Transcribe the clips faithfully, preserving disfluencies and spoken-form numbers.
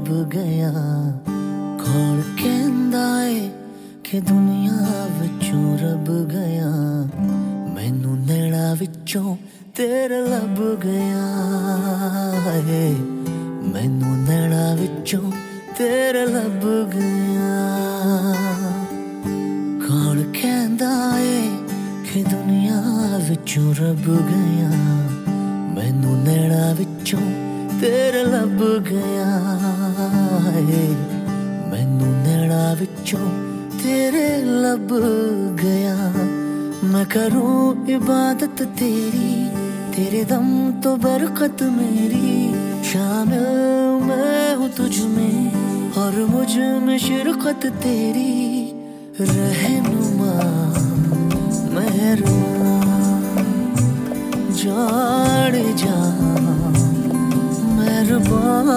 ਲੱਭ ਗਿਆ। ਕੌਣ ਕਹਿੰਦਾ ਏ ਕਿ ਦੁਨੀਆ ਵਿੱਚੋਂ ਰੱਬ ਗਿਆ। ਮੈਨੂੰ ਨੈਣਾ ਵਿੱਚੋਂ ਤੇਰੇ ਲੱਭ ਗਿਆ ਏ। ਮੈਨੂੰ ਨੈਣਾ ਵਿੱਚੋਂ ਤੇਰੇ ਲੱਭ ਗਿਆ। ਕੌਣ ਕਹਿੰਦਾ ਏ ਕਿ ਦੁਨੀਆ ਵਿੱਚੋਂ ਰੱਬ ਗਿਆ। ਮੈਨੂੰ ਨੈਣਾ ਵਿੱਚੋਂ ਤੇਰੇ ਲੱਭ ਗਿਆ ਏ। ਮੈਨੂੰ ਨੈਣਾ ਵਿੱਚੋਂ तेरे लब गया। मैं करूं इबादत तेरी, तेरे दम तो बरकत मेरी। शामिल मैं हूँ तुझ में और मुझ में शिरकत तेरी। रहनुमा मेहरबान जाड़ जा मेहरबान।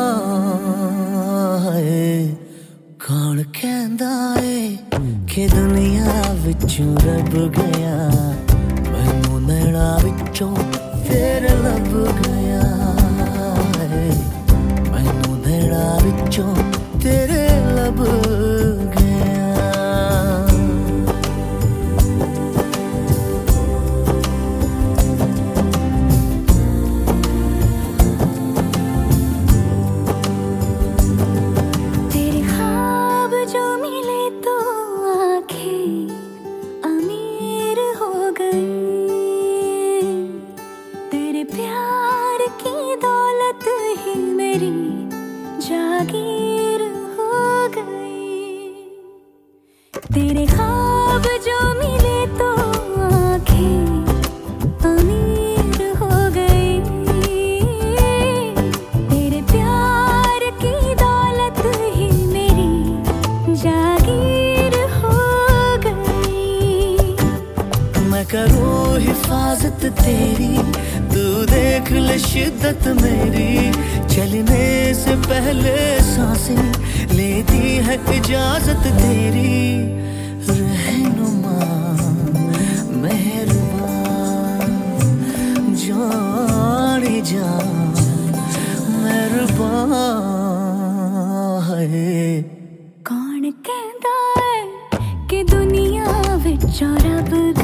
कौन कहंदा ए कि दुनिया विचों रब गया। मैनू नैना विचों तेरे लब गया। मैनू नैना विचों तेरे लब गया। जागीर हो गई तेरे ख्वाब जो मिले तो आँखें अमीर हो गई। तेरे प्यार की दौलत ही मेरी जागीर हो गई। मैं करूँ हिफाजत तेरी, तू देख ले शिद्दत मेरी। चलने से पहले सांसें लेती है इजाजत तेरी। रहनुमा मेहरबान जाने जा मेहरबान। कौन कहता है कि दुनिया विच रब